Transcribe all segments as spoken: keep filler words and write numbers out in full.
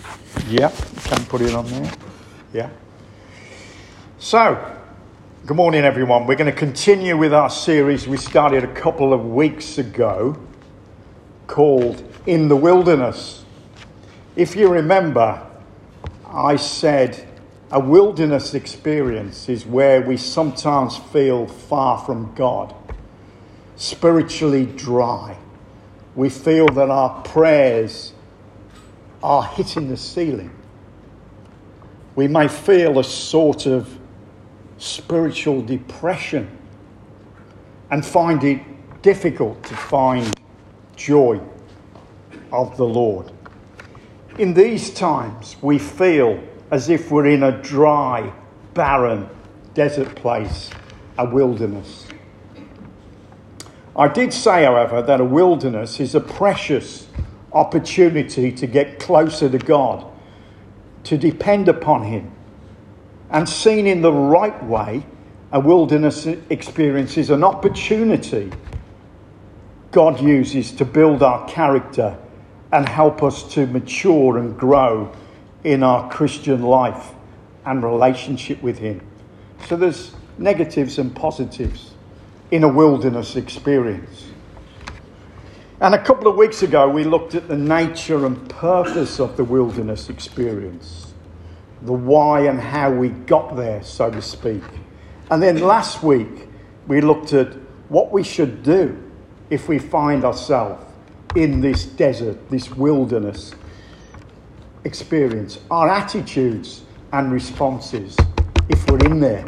Yeah, can put it on there. Yeah. So, good morning, everyone. We're going to continue with our series we started a couple of weeks ago called In the Wilderness. If you remember, I said a wilderness experience is where we sometimes feel far from God, spiritually dry. We feel that our prayers are hitting the ceiling. We may feel a sort of spiritual depression and find it difficult to find joy of the Lord. In these times, we feel as if we're in a dry, barren, desert place, a wilderness. I did say, however, that a wilderness is a precious opportunity to get closer to God, to depend upon Him. And seen in the right way, a wilderness experience is an opportunity God uses to build our character and help us to mature and grow in our Christian life and relationship with Him. So there's negatives and positives in a wilderness experience. And a couple of weeks ago, we looked at the nature and purpose of the wilderness experience, the why and how we got there, so to speak. And then last week, we looked at what we should do if we find ourselves in this desert, this wilderness experience, our attitudes and responses if we're in there.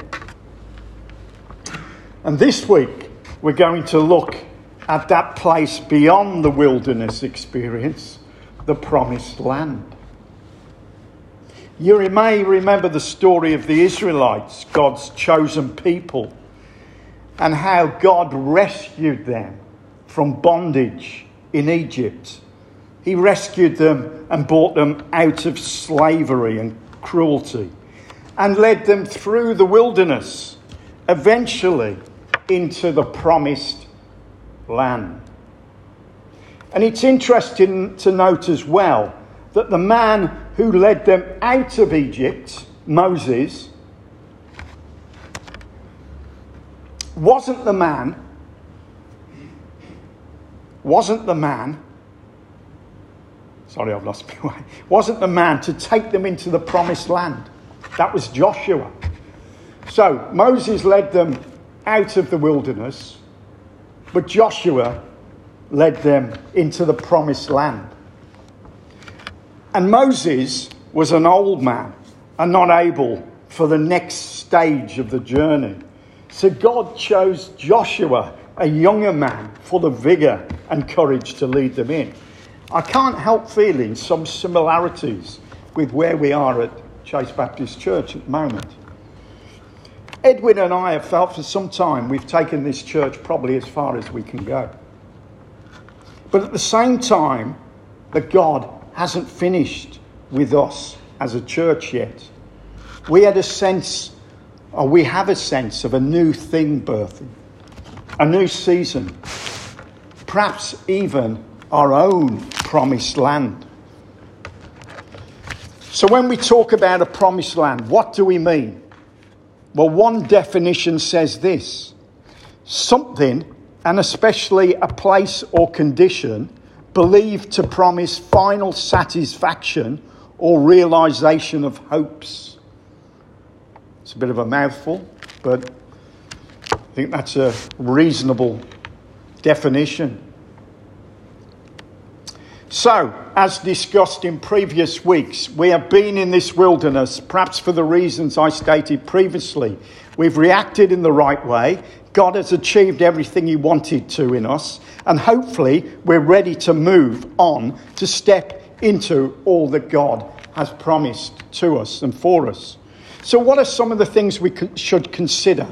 And this week, we're going to look at that place beyond the wilderness experience, the promised land. You may remember the story of the Israelites, God's chosen people, and how God rescued them from bondage in Egypt. He rescued them and brought them out of slavery and cruelty and led them through the wilderness, eventually into the promised land. And it's interesting to note as well that the man who led them out of Egypt, Moses, wasn't the man, wasn't the man, sorry, I've lost my way, wasn't the man to take them into the promised land. That was Joshua. So Moses led them out of the wilderness, but Joshua led them into the promised land. And Moses was an old man and not able for the next stage of the journey. So God chose Joshua, a younger man, full of vigour and courage to lead them in. I can't help feeling some similarities with where we are at Chase Baptist Church at the moment. Edwin and I have felt for some time we've taken this church probably as far as we can go. But at the same time, that God hasn't finished with us as a church yet. We had a sense, or we have a sense of a new thing birthing, a new season, perhaps even our own promised land. So when we talk about a promised land, what do we mean? Well, one definition says this: something, and especially a place or condition, believed to promise final satisfaction or realization of hopes. It's a bit of a mouthful, but I think that's a reasonable definition. So, as discussed in previous weeks, we have been in this wilderness, perhaps for the reasons I stated previously. We've reacted in the right way. God has achieved everything He wanted to in us. And hopefully, we're ready to move on to step into all that God has promised to us and for us. So what are some of the things we should consider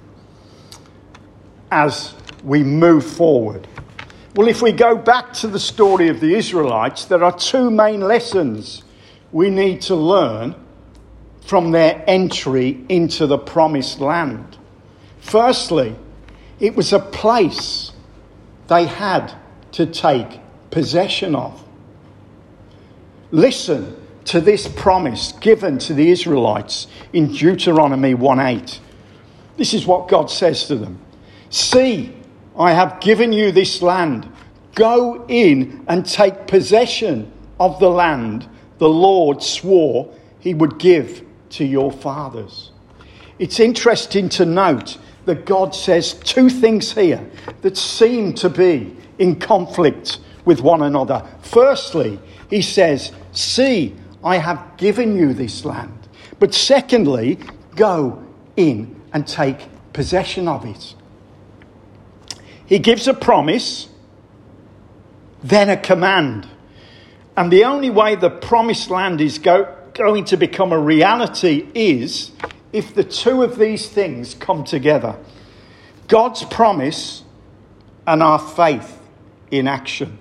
as we move forward? Well, if we go back to the story of the Israelites, there are two main lessons we need to learn from their entry into the promised land. Firstly, it was a place they had to take possession of. Listen to this promise given to the Israelites in Deuteronomy one eight. This is what God says to them. See, I have given you this land. Go in and take possession of the land the Lord swore he would give to your fathers. It's interesting to note that God says two things here that seem to be in conflict with one another. Firstly, he says, see, I have given you this land. But secondly, go in and take possession of it. He gives a promise, then a command. And the only way the promised land is go, going to become a reality is if the two of these things come together. God's promise and our faith in action.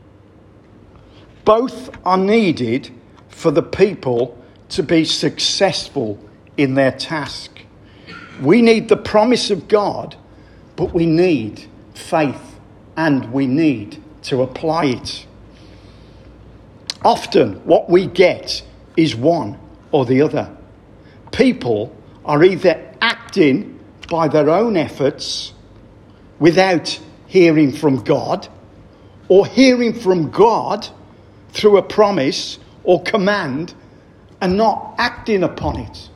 Both are needed for the people to be successful in their task. We need the promise of God, but we need faith and we need to apply it. Often what we get is one or the other. People are either acting by their own efforts without hearing from God, or hearing from God through a promise or command and not acting upon it.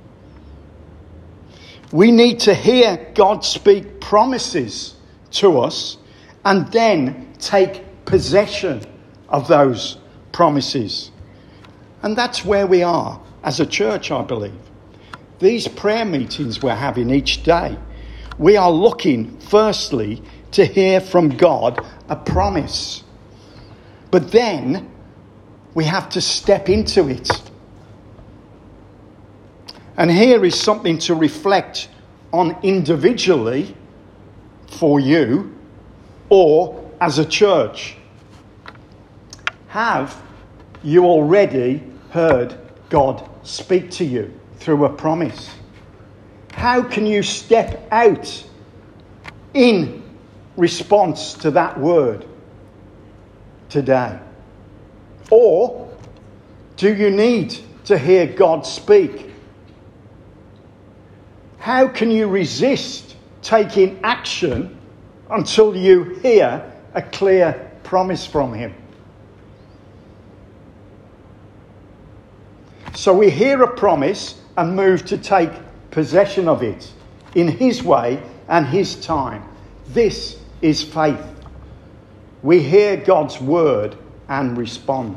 We need to hear God speak promises to us and then take possession of those promises. And that's where we are as a church, I believe. These prayer meetings we're having each day, we are looking firstly to hear from God a promise. But then we have to step into it. And here is something to reflect on individually for you or as a church. Have you already heard God speak to you through a promise? How can you step out in response to that word today? Or do you need to hear God speak? How can you resist taking action until you hear a clear promise from him? So we hear a promise and move to take possession of it in his way and his time. This is faith. We hear God's word and respond.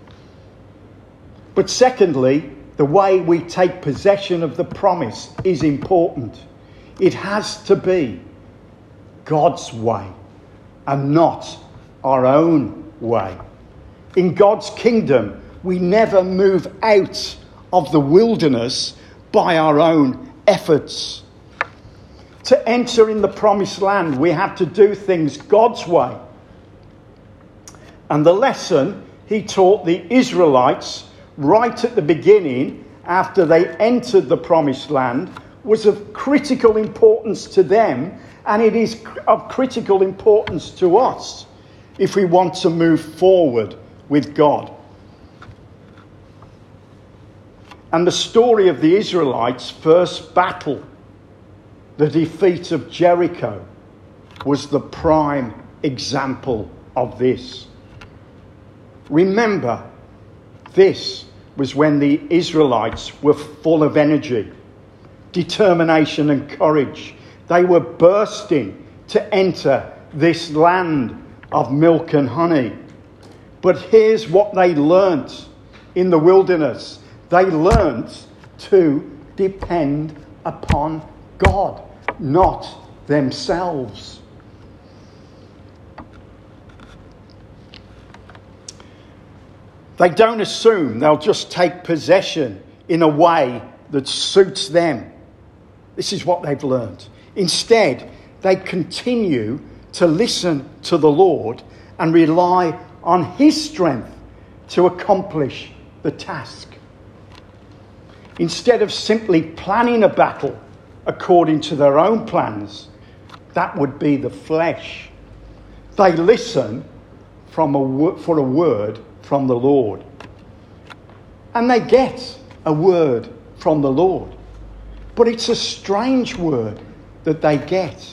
But secondly, the way we take possession of the promise is important. It has to be God's way and not our own way. In God's kingdom, we never move out of the wilderness by our own efforts. To enter in the promised land, we have to do things God's way. And the lesson he taught the Israelites right at the beginning, after they entered the promised land, was of critical importance to them, and it is of critical importance to us if we want to move forward with God. And the story of the Israelites' first battle, the defeat of Jericho, was the prime example of this. Remember, this was when the Israelites were full of energy, determination and courage. They were bursting to enter this land of milk and honey. But here's what they learnt in the wilderness. They learnt to depend upon God, not themselves. They don't assume they'll just take possession in a way that suits them. This is what they've learned. Instead, they continue to listen to the Lord and rely on his strength to accomplish the task. Instead of simply planning a battle according to their own plans, that would be the flesh. They listen from a, for a word from the Lord. And they get a word from the Lord. But it's a strange word that they get.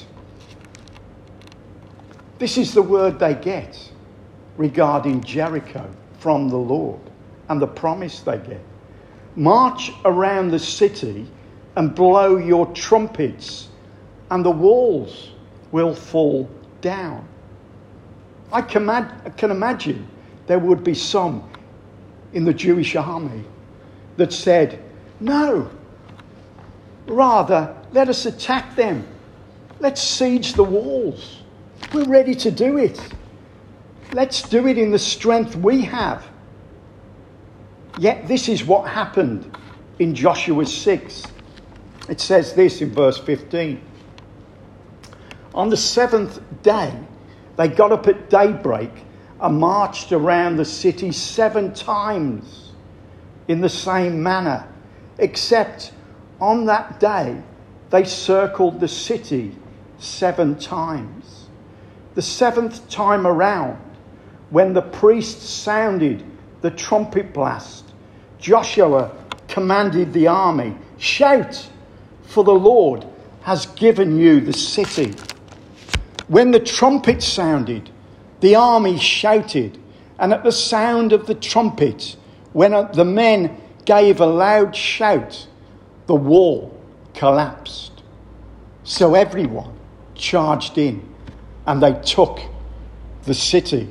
This is the word they get regarding Jericho from the Lord and the promise they get. March around the city and blow your trumpets, and the walls will fall down. I can, I can imagine there would be some in the Jewish army that said, no, rather let us attack them. Let's siege the walls. We're ready to do it. Let's do it in the strength we have. Yet this is what happened in Joshua six. It says this in verse fifteen. On the seventh day, they got up at daybreak and marched around the city seven times in the same manner, except on that day they circled the city seven times. The seventh time around, when the priests sounded the trumpet blast, Joshua commanded the army, shout, for the Lord has given you the city. When the trumpet sounded, the army shouted, and at the sound of the trumpet, when the men gave a loud shout, the wall collapsed. So everyone charged in, and they took the city.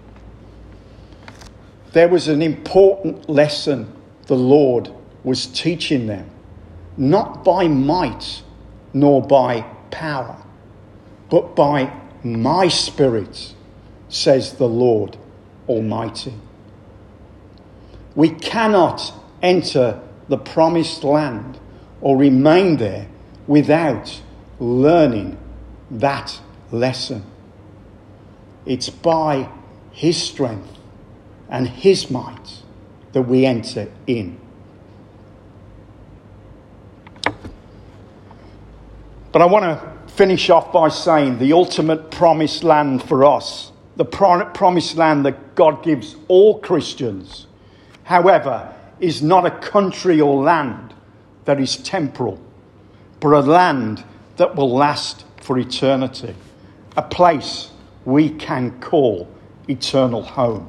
There was an important lesson the Lord was teaching them, not by might nor by power, but by my Spirit, says the Lord Almighty. We cannot enter the promised land or remain there without learning that lesson. It's by his strength and his might that we enter in. But I want to finish off by saying the ultimate promised land for us, the pro- promised land that God gives all Christians, however, is not a country or land that is temporal, but a land that will last for eternity, a place we can call eternal home.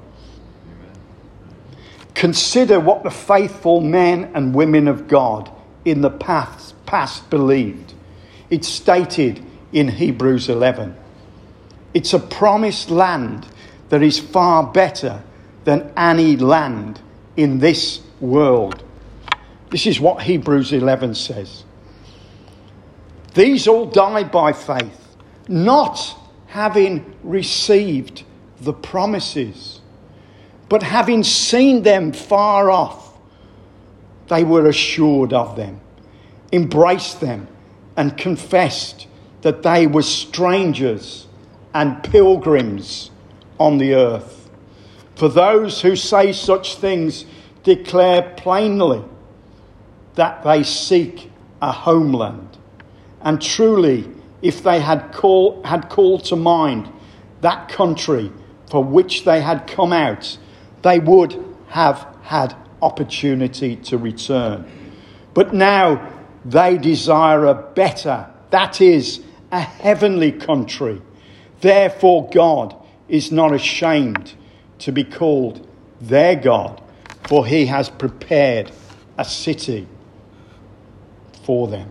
Consider what the faithful men and women of God in the past, past believed. It's stated in Hebrews eleven. It's a promised land that is far better than any land in this world. This is what Hebrews eleven says. These all died by faith, not having received the promises, but having seen them far off, they were assured of them, embraced them, and confessed that they were strangers and pilgrims on the earth. For those who say such things declare plainly that they seek a homeland. And truly, if they had call, had called to mind that country for which they had come out, they would have had opportunity to return. But now they desire a better, that is, a heavenly country. Therefore God is not ashamed to be called their God, for he has prepared a city for them.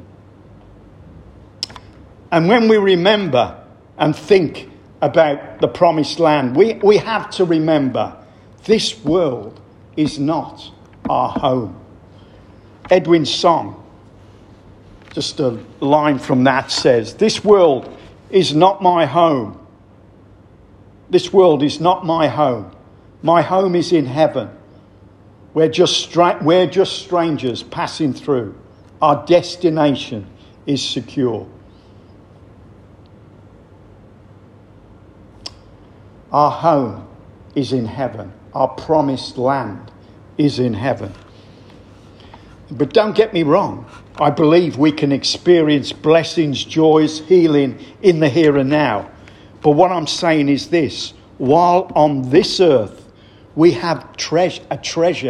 And when we remember and think about the promised land, we, we have to remember this world is not our home. Edwin's song, just a line from that, says, this world is not my home. This world is not my home. My home is in heaven. We're just, stra- we're just strangers passing through. Our destination is secure. Our home is in heaven. Our promised land is in heaven. But don't get me wrong. I believe we can experience blessings, joys, healing in the here and now. But what I'm saying is this. While on this earth we have tre- a treasure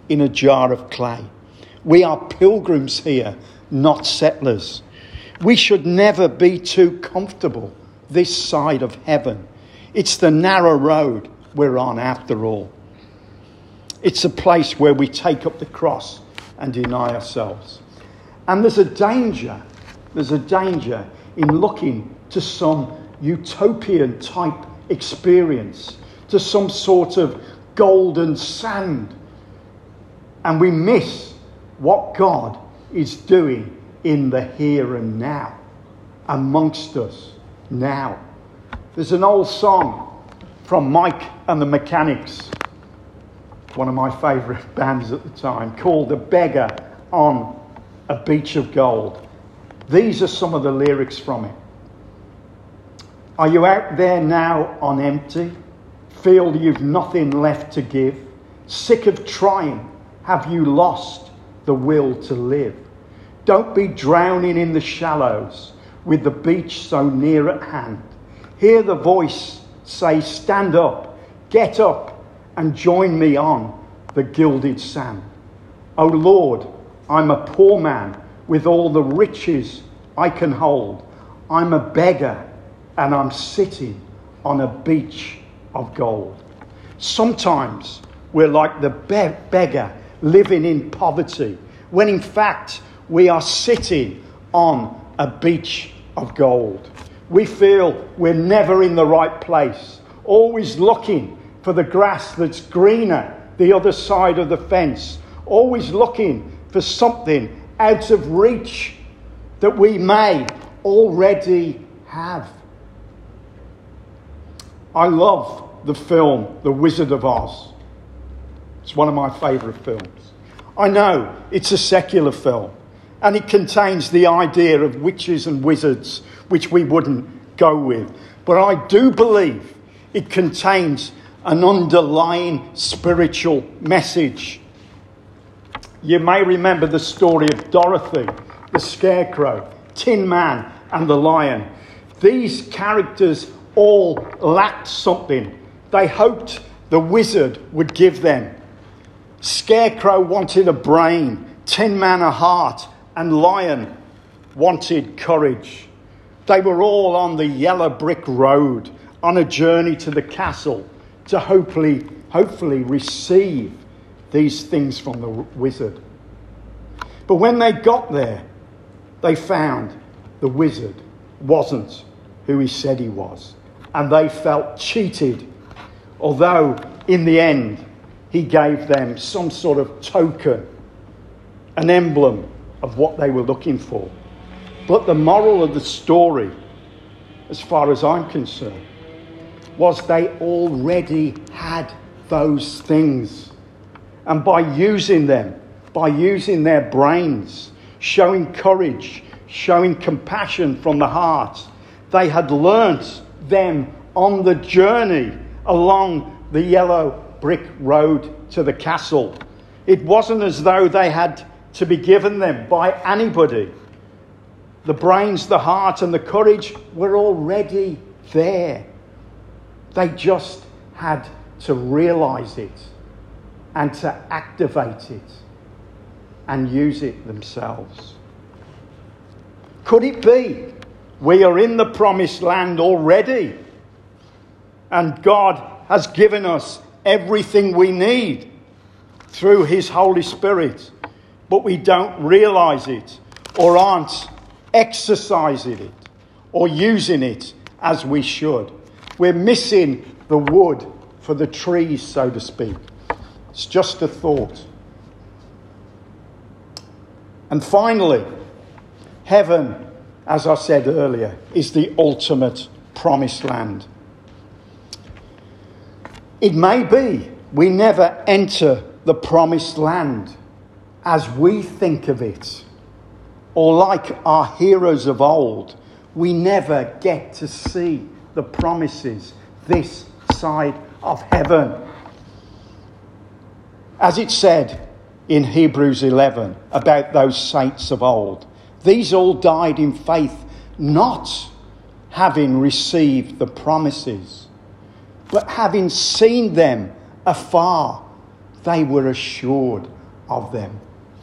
in a jar of clay. We are pilgrims here, not settlers. We should never be too comfortable this side of heaven. It's the narrow road we're on after all. It's a place where we take up the cross and deny ourselves. And there's a danger, there's a danger in looking to some utopian type experience, to some sort of golden sand. And we miss what God is doing in the here and now, amongst us now. There's an old song from Mike and the Mechanics, one of my favourite bands at the time, called "A Beggar on a Beach of Gold." These are some of the lyrics from it. Are you out there now on empty? Feel you've nothing left to give? Sick of trying? Have you lost the will to live? Don't be drowning in the shallows with the beach so near at hand. Hear the voice say, stand up, get up and join me on the gilded sand. Oh Lord, I'm a poor man with all the riches I can hold. I'm a beggar and I'm sitting on a beach of gold. Sometimes we're like the be- beggar living in poverty, when in fact we are sitting on a beach of gold. We feel we're never in the right place, always looking for the grass that's greener the other side of the fence, always looking for something out of reach that we may already have. I love the film The Wizard of Oz. It's one of my favourite films. I know it's a secular film and it contains the idea of witches and wizards, which we wouldn't go with. But I do believe it contains an underlying spiritual message. You may remember the story of Dorothy, the Scarecrow, Tin Man and the Lion. These characters all lacked something they hoped the wizard would give them. Scarecrow wanted a brain, Tin Man a heart, and Lion wanted courage. They were all on the yellow brick road on a journey to the castle to hopefully, hopefully receive these things from the wizard. But when they got there, they found the wizard wasn't who he said he was. And they felt cheated, although in the end he gave them some sort of token, an emblem of what they were looking for. But the moral of the story, as far as I'm concerned, was they already had those things. And by using them, by using their brains, showing courage, showing compassion from the heart, they had learnt them on the journey along the yellow brick road to the castle. It wasn't as though they had to be given them by anybody. The brains, the heart and the courage were already there. They just had to realise it and to activate it and use it themselves. Could it be we are in the promised land already and God has given us everything we need through his Holy Spirit, but we don't realise it or aren't exercising it or using it as we should? We're missing the wood for the trees, so to speak. It's just a thought. And finally, heaven, as I said earlier, is the ultimate promised land. It may be we never enter the promised land as we think of it, or like our heroes of old, we never get to see the promises this side of heaven. As it said in Hebrews eleven about those saints of old, these all died in faith, not having received the promises, but having seen them afar, they were assured of them.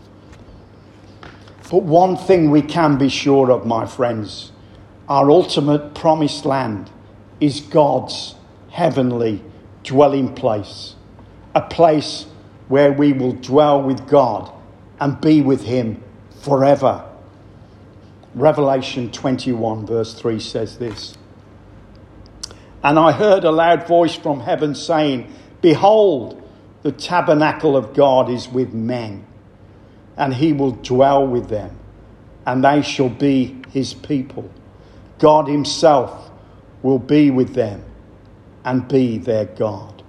But one thing we can be sure of, my friends, our ultimate promised land is God's heavenly dwelling place, a place where we will dwell with God and be with him forever. Revelation twenty-one verse three says this. And I heard a loud voice from heaven saying, behold, the tabernacle of God is with men, and he will dwell with them, and they shall be his people. God himself will be with them and be their God.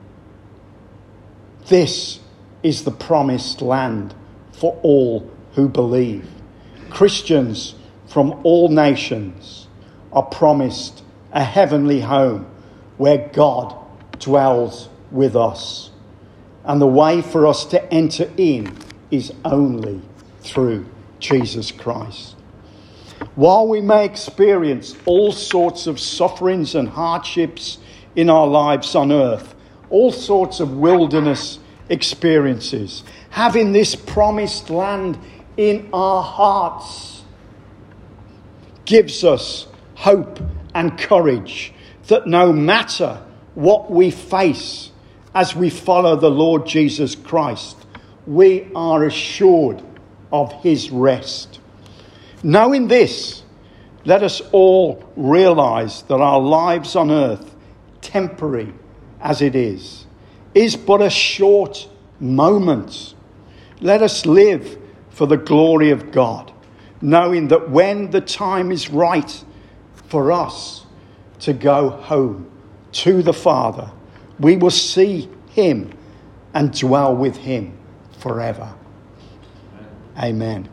This is the promised land for all who believe. Christians from all nations are promised a heavenly home where God dwells with us. And the way for us to enter in is only through Jesus Christ. While we may experience all sorts of sufferings and hardships in our lives on earth, all sorts of wilderness experiences, having this promised land in our hearts gives us hope and courage that no matter what we face as we follow the Lord Jesus Christ, we are assured of his rest. Knowing this, let us all realize that our lives on earth, temporary as it is, is but a short moment. Let us live for the glory of God, knowing that when the time is right for us to go home to the Father, we will see him and dwell with him forever. Amen.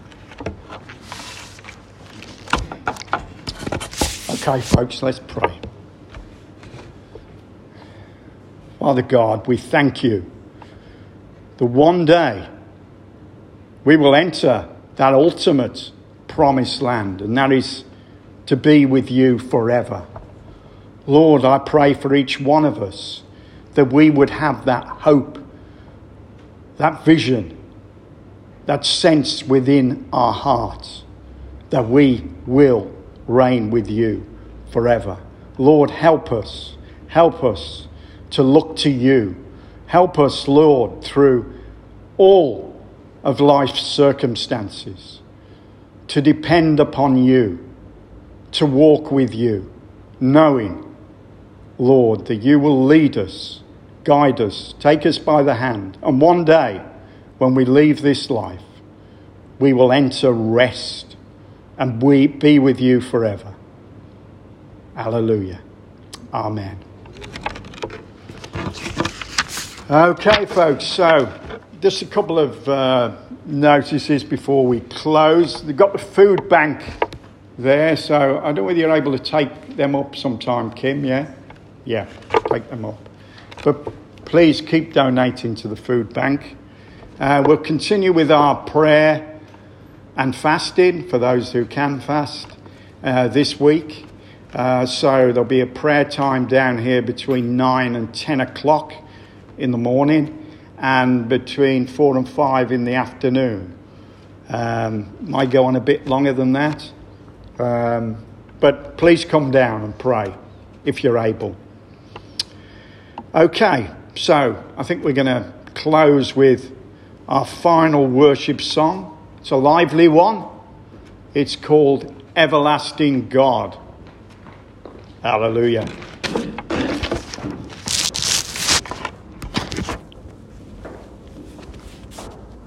Okay, folks, let's pray. Father God, we thank you that one day we will enter that ultimate promised land, and that is to be with you forever. Lord, I pray for each one of us that we would have that hope, that vision, that sense within our hearts that we will reign with you forever. Lord, help us. Help us to look to you. Help us, Lord, through all of life's circumstances, to depend upon you, to walk with you, knowing, Lord, that you will lead us, guide us, take us by the hand. And one day, when we leave this life, we will enter rest and we be with you forever. Hallelujah. Amen. Okay, folks, so just a couple of uh, notices before we close. They've got the food bank there, so I don't know whether you're able to take them up sometime, Kim, yeah? Yeah, take them up. But please keep donating to the food bank. Uh, we'll continue with our prayer and fasting for those who can fast uh, this week. Uh, so there'll be a prayer time down here between nine and ten o'clock in the morning and between four and five in the afternoon. Um, might go on a bit longer than that. Um, but please come down and pray if you're able. Okay, so I think we're going to close with our final worship song. It's a lively one. It's called Everlasting God. Hallelujah.